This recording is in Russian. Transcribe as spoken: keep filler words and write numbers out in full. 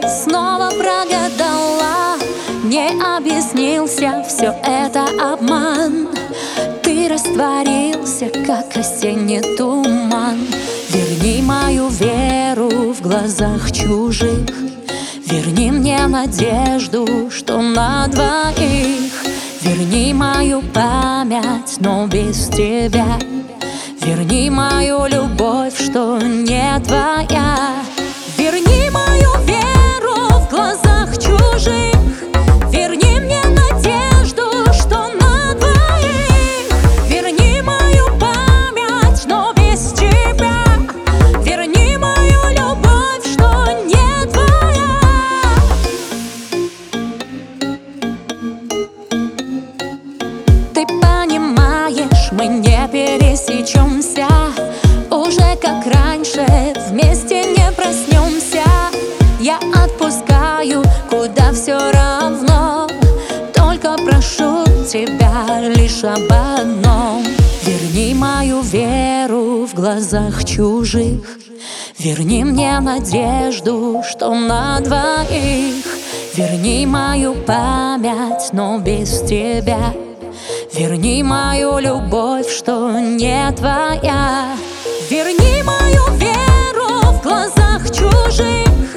снова прогадала. Не объяснился, все это обман. Ты растворился, как осенний туман. Верни мою веру в глазах чужих. Верни мне надежду, что на двоих. Верни мою память, но без тебя. Верни мою любовь, что не твоя. Верни мою веру в глазах чужих. Верни мне надежду, что на двоих. Верни мою память, но без тебя. Верни мою любовь, что не твоя. Ты понимаешь, мы не пересечемся. Уже как раньше вместе не проснемся. Я отпускаю, куда все равно. Только прошу тебя лишь об одном. Верни мою веру в глазах чужих. Верни мне надежду, что на двоих. Верни мою память, но без тебя. Верни мою любовь, что не твоя. Верни мою веру в глазах чужих.